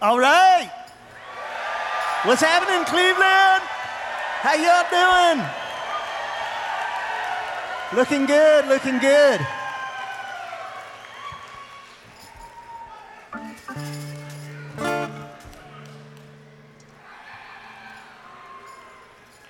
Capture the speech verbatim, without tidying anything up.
All right. What's happening, Cleveland? How y'all doing? Looking good, looking good.